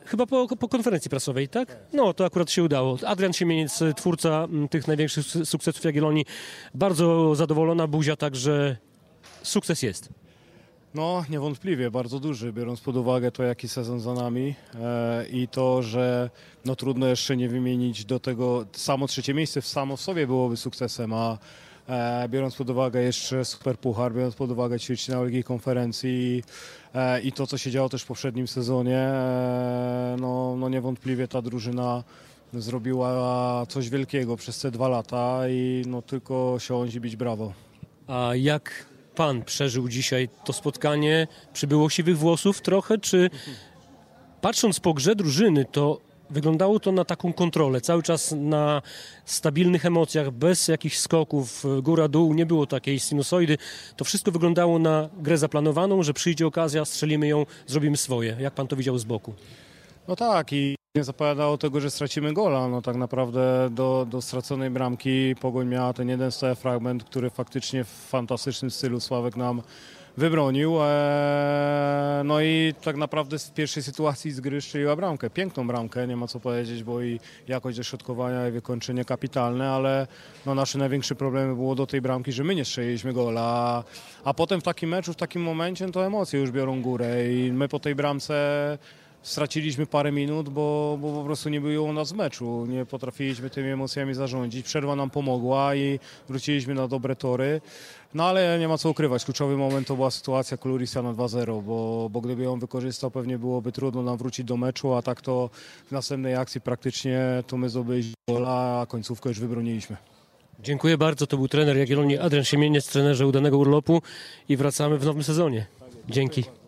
Chyba po konferencji prasowej, tak? No, to akurat się udało. Adrian Siemieniec, twórca tych największych sukcesów Jagiellonii, bardzo zadowolona, buzia, także sukces jest. No, niewątpliwie, bardzo duży, biorąc pod uwagę to, jaki sezon za nami i to, że no, trudno jeszcze nie wymienić do tego, samo trzecie miejsce samo w sobie byłoby sukcesem, a biorąc pod uwagę jeszcze Superpuchar, biorąc pod uwagę ćwierćfinał Ligi Konferencji i to, co się działo też w poprzednim sezonie, no niewątpliwie ta drużyna zrobiła coś wielkiego przez te 2 lata i no tylko siąść i bić brawo. A jak pan przeżył dzisiaj to spotkanie? Przybyło siwych włosów trochę, czy patrząc po grze drużyny, to wyglądało to na taką kontrolę, cały czas na stabilnych emocjach, bez jakichś skoków, góra-dół, nie było takiej sinusoidy. To wszystko wyglądało na grę zaplanowaną, że przyjdzie okazja, strzelimy ją, zrobimy swoje. Jak pan to widział z boku? No tak i nie zapowiadało tego, że stracimy gola. No tak naprawdę do straconej bramki Pogoń miała ten jeden stały fragment, który faktycznie w fantastycznym stylu Sławek nam wybronił. No i tak naprawdę w pierwszej sytuacji z gry strzeliła bramkę. Piękną bramkę, nie ma co powiedzieć, bo i jakość dośrodkowania i wykończenie kapitalne, ale no nasze największe problemy było do tej bramki, że my nie strzeliliśmy gola. A potem w takim meczu, w takim momencie no to emocje już biorą górę i my po tej bramce straciliśmy parę minut, bo po prostu nie było u nas w meczu. Nie potrafiliśmy tymi emocjami zarządzić. Przerwa nam pomogła i wróciliśmy na dobre tory. No ale nie ma co ukrywać. Kluczowy moment to była sytuacja Kulurisa na 2-0, bo gdyby ją wykorzystał, pewnie byłoby trudno nam wrócić do meczu, a tak to w następnej akcji praktycznie to my zdobyliśmy gola, a końcówkę już wybroniliśmy. Dziękuję bardzo. To był trener Jagiellonii Adrian Siemieniec, trenerze udanego urlopu i wracamy w nowym sezonie. Dzięki.